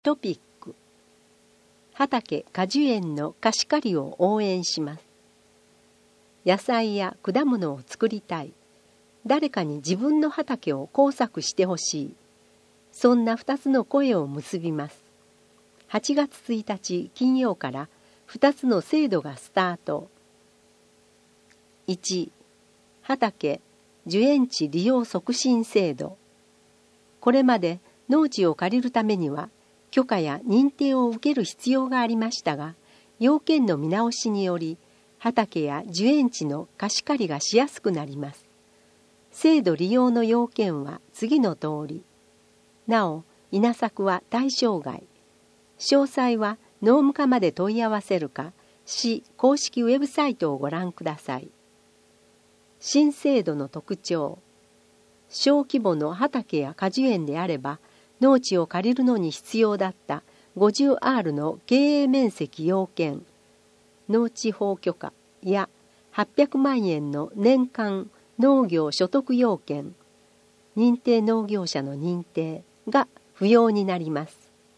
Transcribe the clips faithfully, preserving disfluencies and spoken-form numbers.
トピック。畑果樹園の貸し借りを応援します。野菜や果物を作りたい。誰かに自分の畑を工作してほしい。そんなふたつの声を結びます。はちがつついたち金曜からふたつの制度がスタート。いち、畑樹園地利用促進制度。これまで農地を借りるためには許可や認定を受ける必要がありましたが、要件の見直しにより畑や樹園地の貸し借りがしやすくなります。制度利用の要件は次の通り。なお、稲作は対象外。詳細は農務課まで問い合わせるか、市公式ウェブサイトをご覧ください。新制度の特徴。小規模の畑や果樹園であれば、農地を借りるのに必要だった ごじゅうアール の経営面積要件、農地法許可やはっぴゃくまんえんの年間農業所得要件、認定農業者の認定が不要になります。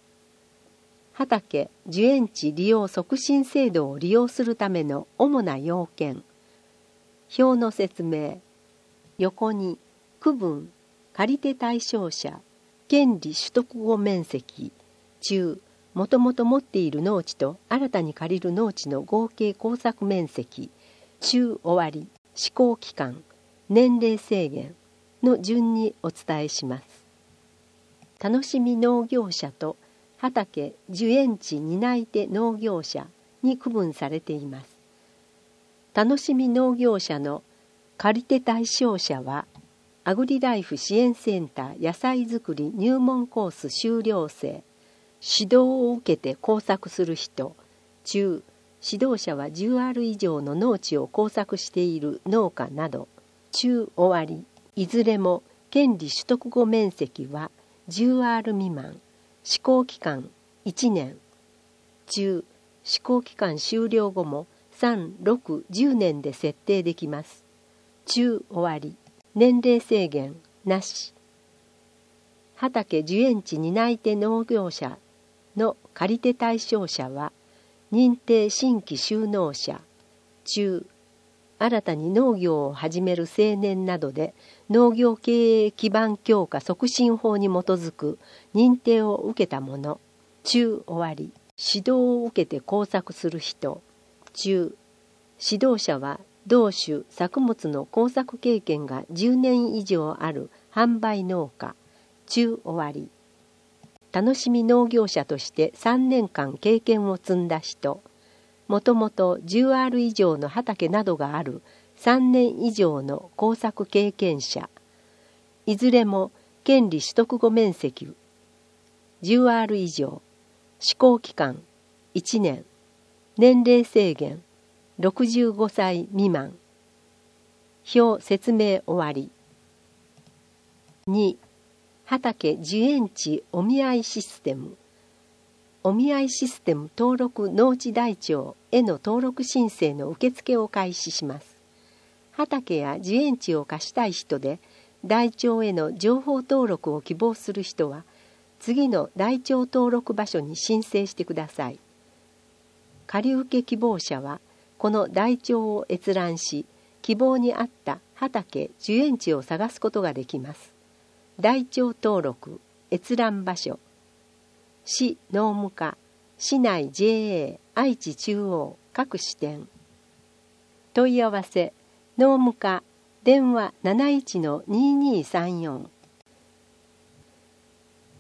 畑樹園地利用促進制度を利用するための主な要件。表の説明。横に区分、借り手対象者、権利取得後面積、中、もともと持っている農地と新たに借りる農地の合計耕作面積、中終わり、施行期間、年齢制限の順にお伝えします。楽しみ農業者と畑樹園地担い手農業者に区分されています。楽しみ農業者の借り手対象者は、アグリライフ支援センター野菜作り入門コース修了生、指導を受けて工作する人、中、指導者は じゅうアール 以上の農地を工作している農家など、中終わり、いずれも権利取得後面積は じゅうアール 未満、施行期間いちねん、中、施行期間終了後もさん、ろく、じゅうねんで設定できます。中終わり、年齢制限なし。畑樹園地担い手農業者の借り手対象者は、認定新規就農者、中、新たに農業を始める青年などで農業経営基盤強化促進法に基づく認定を受けた者、中終わり、指導を受けて工作する人、中、指導者は同種作物の工作経験がじゅうねん以上ある販売農家、中終わり、楽しみ農業者としてさんねんかん経験を積んだ人、もともと じゅうアール 以上の畑などがあるさんねん以上の工作経験者、いずれも権利取得後面積 じゅうアール 以上、施行期間いちねん、年齢制限ろくじゅうごさい未満。表説明終わり。に、畑樹園地お見合いシステム。お見合いシステム登録農地台帳への登録申請の受付を開始します。畑や樹園地を貸したい人で、台帳への情報登録を希望する人は、次の台帳登録場所に申請してください。借受希望者は、この台帳を閲覧し、希望に合った畑樹園地を探すことができます。台帳登録閲覧場所、市農務課、市内 ジェーエー 愛知中央各支店。問い合わせ農務課電話 なないちのにーにーさんよん